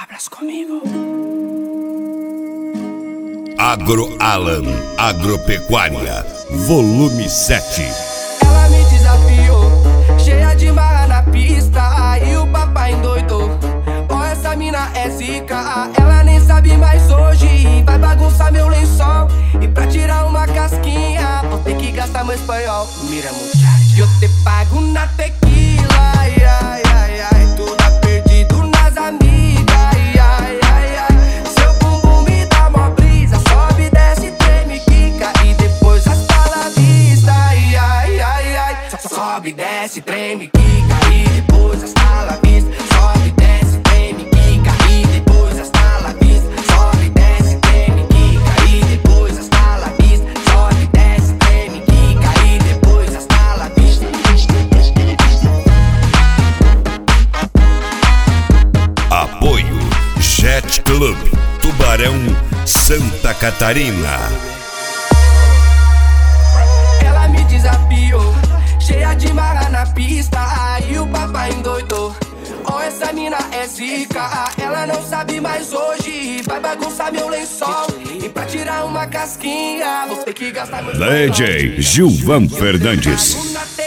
Abraça comigo. Agroalan Agropecuária, volume 7. Ela me desafiou, cheia de marra na pista. Aí o papai endoidou. Ó, essa mina é zica. Ela nem sabe mais hoje. Vai bagunçar meu lençol. E pra tirar uma casquinha, vou ter que gastar meu espanhol. Mira, muchacho, eu te pago na tequila. Ai, ai, ai, ai. Tudo perdido nas amigas. Ai, ai, ai, ai. Seu bumbum me dá mó brisa. Sobe, desce, treme, quica. E depois hasta la vista. Ai, ai, ai, ai. Sobe, desce, treme, quica. E depois hasta la vista. Sobe, desce, treme, quica. E depois hasta la vista. Sobe, desce, treme, quica. E depois hasta la vista. Sobe, desce, treme, quica. E depois hasta la vista. Apoio Jet Club, Tubarão, Santa Catarina. Ela me desafiou, cheia de marra na pista. Aí o papai endoidou. Ó, essa mina é zica. Ela não sabe mais hoje. Vai bagunçar meu lençol. E pra tirar uma casquinha, vou ter que gastar meu DJ Gilvan Fernandes.